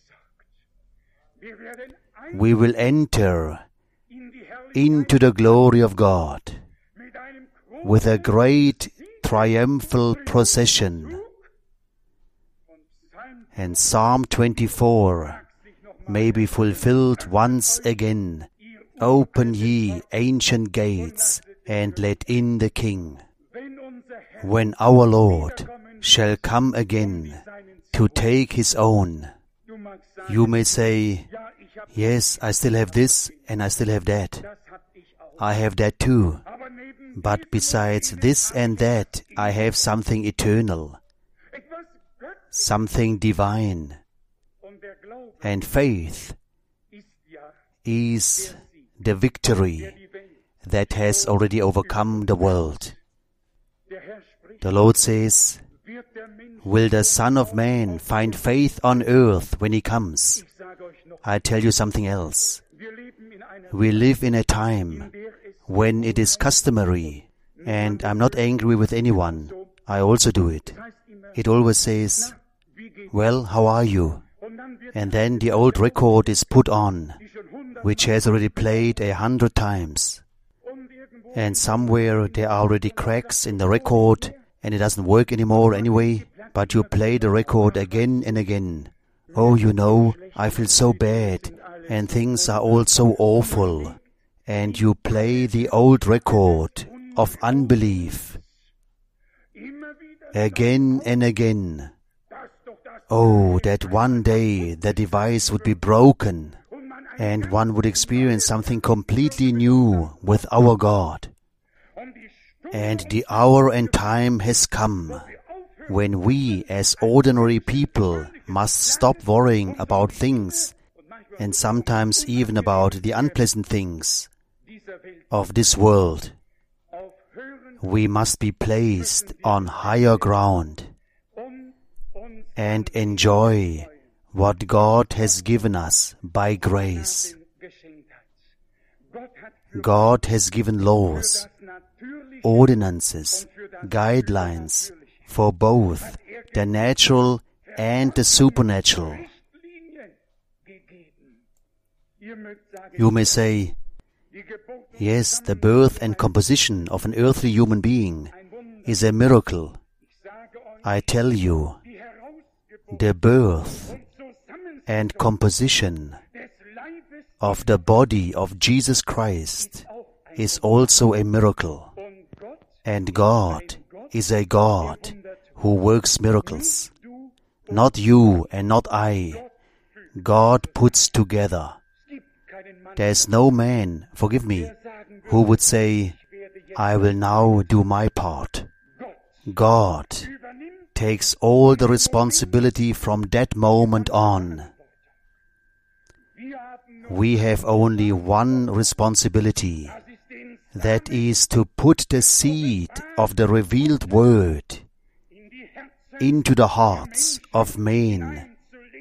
We will enter into the glory of God with a great triumphal procession. And Psalm 24 may be fulfilled once again. Open ye ancient gates, and let in the King. When our Lord shall come again to take his own, you may say, yes, I still have this and I still have that. I have that too. But besides this and that, I have something eternal, something divine. And faith is the victory that has already overcome the world. The Lord says, will the Son of Man find faith on earth when he comes? I tell you something else. We live in a time when it is customary, and I'm not angry with anyone. I also do it. It always says, well, how are you? And then the old record is put on, which has already played 100 times. And somewhere there are already cracks in the record, and it doesn't work anymore anyway, but you play the record again and again. Oh, you know, I feel so bad, and things are all so awful. And you play the old record of unbelief again and again. Oh, that one day the device would be broken, and one would experience something completely new with our God. And the hour and time has come when we as ordinary people must stop worrying about things, and sometimes even about the unpleasant things of this world. We must be placed on higher ground and enjoy what God has given us by grace. God has given laws, ordinances, guidelines for both the natural and the supernatural. You may say, yes, the birth and composition of an earthly human being is a miracle. I tell you, the birth and composition of the body of Jesus Christ is also a miracle. And God is a God who works miracles. Not you and not I. God puts together. There's no man, forgive me, who would say, I will now do my part. God takes all the responsibility from that moment on. We have only one responsibility. That is to put the seed of the revealed word into the hearts of men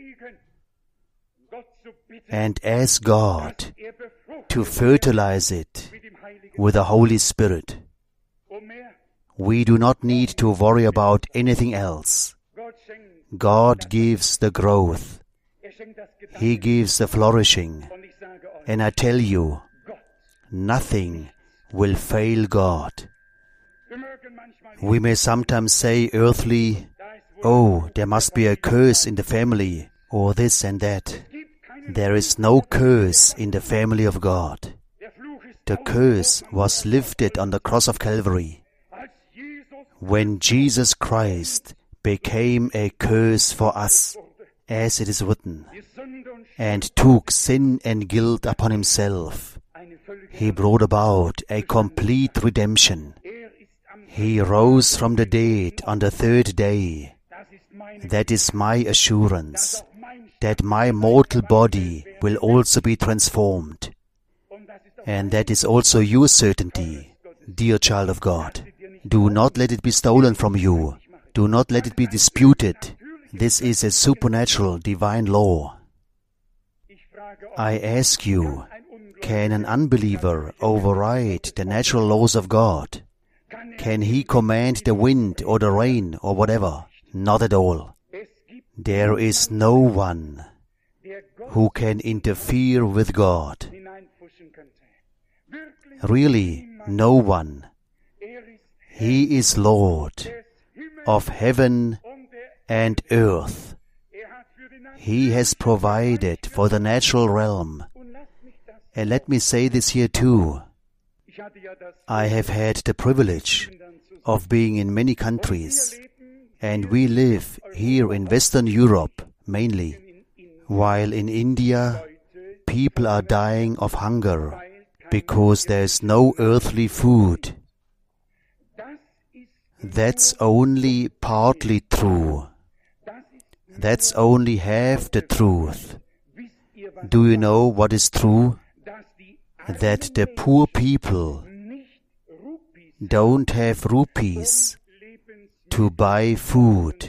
and ask God to fertilize it with the Holy Spirit. We do not need to worry about anything else. God gives the growth. He gives the flourishing. And I tell you, nothing will fail God. We may sometimes say earthly, oh, there must be a curse in the family, or this and that. There is no curse in the family of God. The curse was lifted on the cross of Calvary, when Jesus Christ became a curse for us, as it is written, and took sin and guilt upon himself. He brought about a complete redemption. He rose from the dead on the third day. That is my assurance, that my mortal body will also be transformed. And that is also your certainty, dear child of God. Do not let it be stolen from you. Do not let it be disputed. This is a supernatural divine law. I ask you, can an unbeliever override the natural laws of God? Can he command the wind or the rain or whatever? Not at all. There is no one who can interfere with God. Really, no one. He is Lord of heaven and earth. He has provided for the natural realm. And let me say this here too. I have had the privilege of being in many countries, and we live here in Western Europe mainly, while in India people are dying of hunger because there is no earthly food. That's only partly true. That's only half the truth. Do you know what is true? That the poor people don't have rupees to buy food.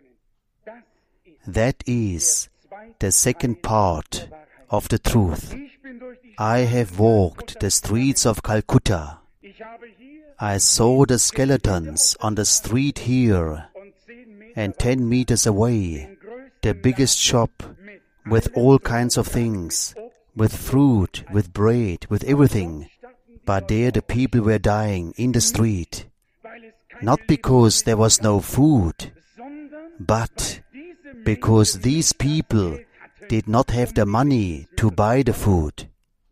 That is the second part of the truth. I have walked the streets of Calcutta. I saw the skeletons on the street here, and 10 meters away, the biggest shop with all kinds of things, with fruit, with bread, with everything. But there the people were dying in the street, not because there was no food, but because these people did not have the money to buy the food.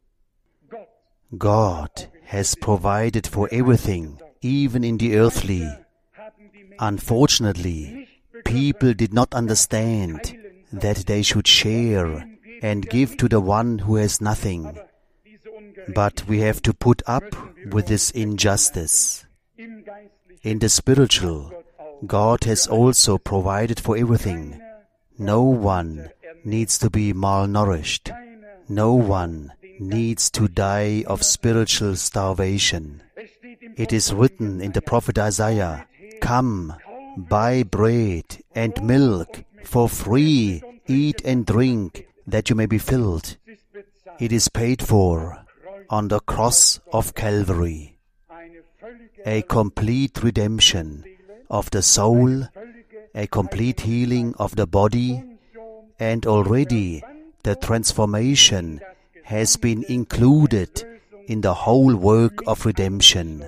God has provided for everything, even in the earthly. Unfortunately, people did not understand that they should share and give to the one who has nothing. But we have to put up with this injustice. In the spiritual, God has also provided for everything. No one needs to be malnourished. No one needs to die of spiritual starvation. It is written in the prophet Isaiah, "Come, buy bread and milk for free, eat and drink, that you may be filled." It is paid for on the cross of Calvary. A complete redemption of the soul, a complete healing of the body, and already the transformation has been included in the whole work of redemption.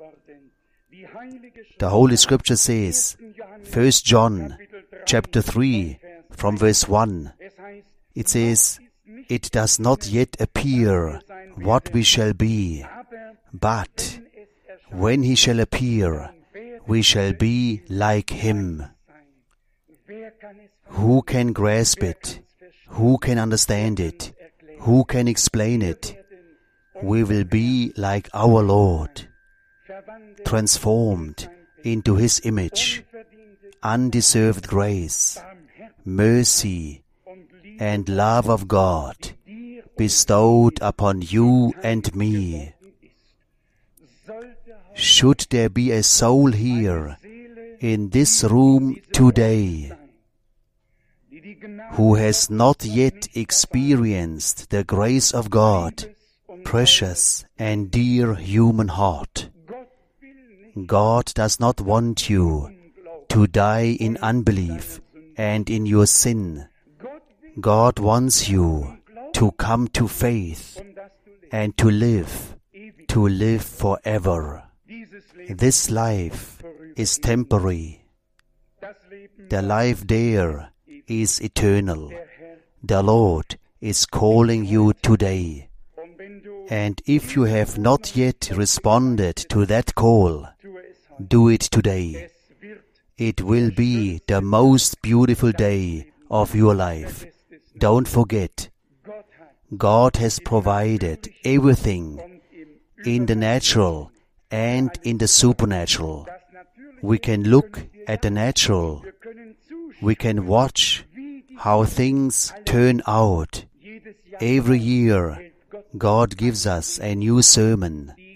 The Holy Scripture says, 1 John chapter 3 from verse 1, it says, "It does not yet appear what we shall be, but when he shall appear, we shall be like him." Who can grasp it? Who can understand it? Who can explain it? We will be like our Lord, transformed into His image, undeserved grace, mercy, and love of God bestowed upon you and me. Should there be a soul here in this room today who has not yet experienced the grace of God, precious and dear human heart, God does not want you to die in unbelief and in your sin. God wants you to come to faith and to live forever. This life is temporary. The life there is eternal. The Lord is calling you today. And if you have not yet responded to that call, do it today. It will be the most beautiful day of your life. Don't forget, God has provided everything in the natural and in the supernatural. We can look at the natural. We can watch how things turn out. Every year, God gives us a new sermon.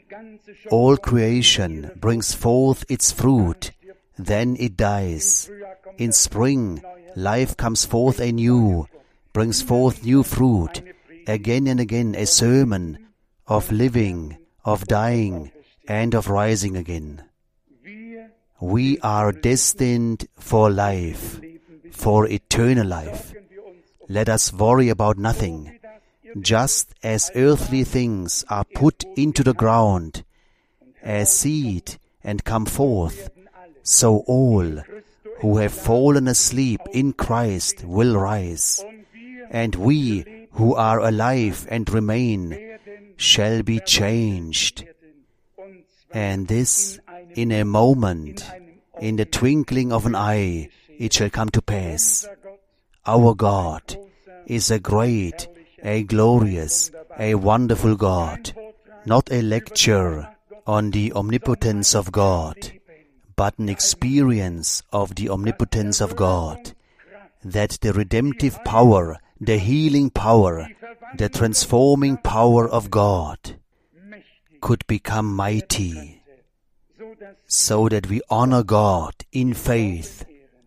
all creation brings forth its fruit, then it dies. In spring, life comes forth anew, brings forth new fruit, again and again a sermon of living, of dying, and of rising again. We are destined for life, for eternal life. Let us worry about nothing. Just as earthly things are put into the ground as seed and come forth, so all who have fallen asleep in Christ will rise, and we who are alive and remain shall be changed. And this in a moment, in the twinkling of an eye, it shall come to pass. Our God is a great, a glorious, a wonderful God, not a lecture on the omnipotence of God, but an experience of the omnipotence of God, that the redemptive power, the healing power, the transforming power of God could become mighty, so that we honor God in faith.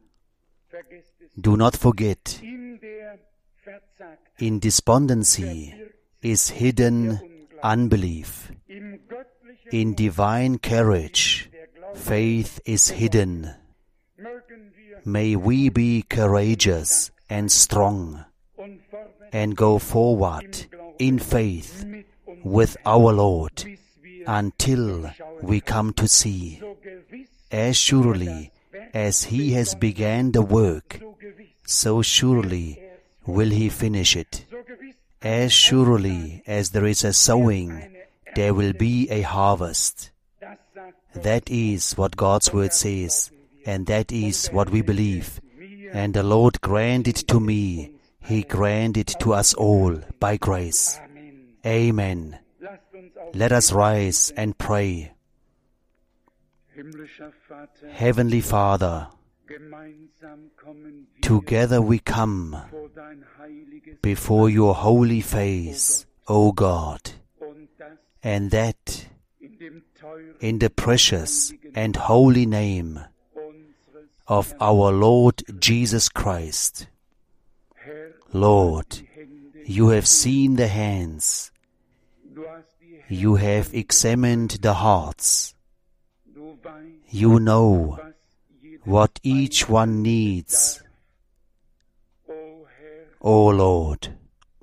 Do not forget, in despondency is hidden unbelief. In divine courage, faith is hidden. May we be courageous and strong and go forward in faith with our Lord until we come to see. As surely as He has began the work, so surely will He finish it. As surely as there is a sowing, there will be a harvest. That is what God's word says, and that is what we believe. And the Lord granted to me, He granted to us all by grace. Amen. Let us rise and pray. Heavenly Father, together we come before your holy face, O God, and that in the precious and holy name of our Lord Jesus Christ. Lord, you have seen the hands, you have examined the hearts, you know what each one needs. O Lord,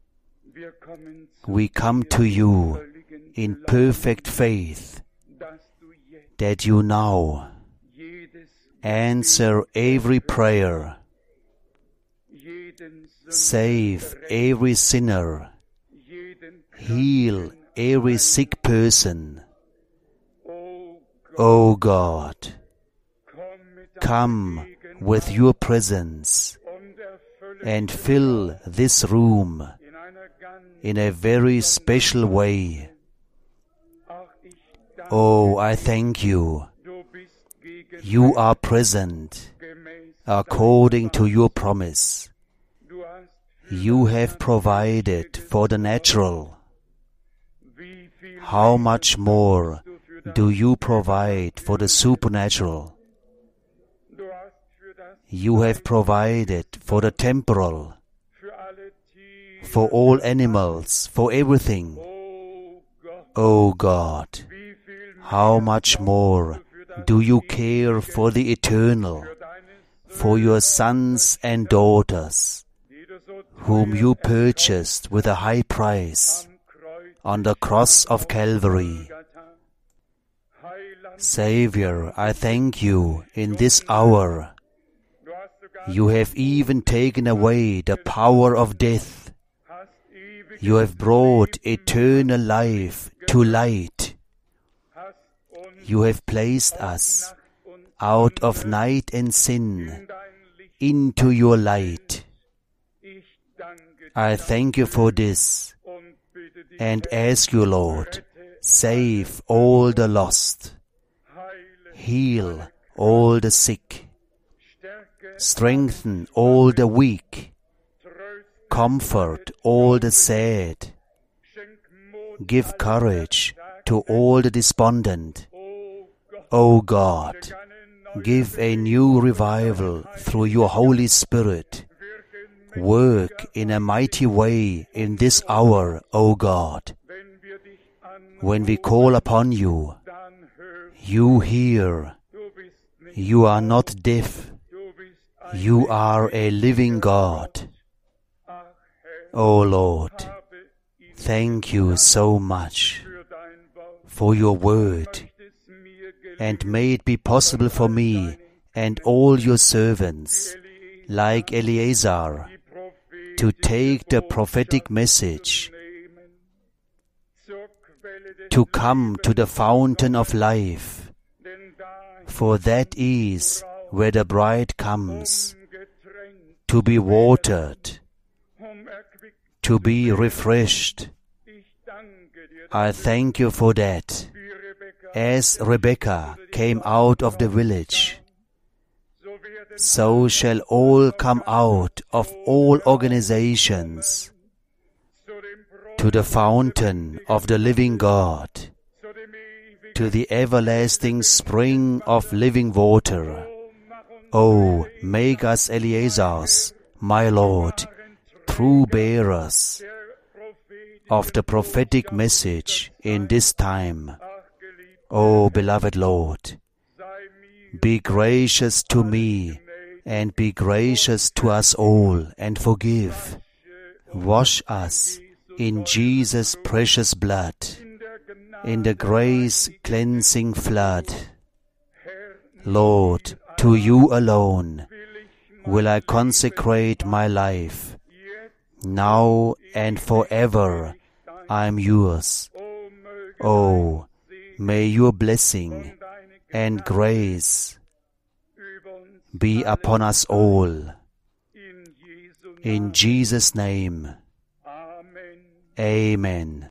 we come to you in perfect faith that you now answer every prayer, save every sinner, heal every sick person. O God, come with your presence and fill this room in a very special way. Oh, I thank you. You are present according to your promise. You have provided for the natural. How much more do you provide for the supernatural? You have provided for the temporal, for all animals, for everything. O God, how much more do you care for the eternal, for your sons and daughters, whom you purchased with a high price on the cross of Calvary. Savior, I thank you in this hour. You have even taken away the power of death. You have brought eternal life to light. You have placed us out of night and sin into your light. I thank you for this and ask you, Lord, save all the lost, heal all the sick, strengthen all the weak, comfort all the sad, give courage to all the despondent. O God, give a new revival through your Holy Spirit. Work in a mighty way in this hour, O God. When we call upon you, you hear. You are not deaf. You are a living God. O Lord, thank you so much for your word, and may it be possible for me and all your servants, like Eleazar, to take the prophetic message, to come to the fountain of life, for that is where the bride comes, to be watered, to be refreshed. I thank you for that. As Rebekah came out of the village, so shall all come out of all organizations to the fountain of the living God, to the everlasting spring of living water. Oh, make us Eleazars, my Lord, true bearers of the prophetic message in this time. Oh, beloved Lord, be gracious to me and be gracious to us all and forgive. Wash us in Jesus' precious blood, in the grace cleansing flood. Lord, to you alone will I consecrate my life. Now and forever I am yours. Oh, may your blessing and grace be upon us all. In Jesus' name, Amen.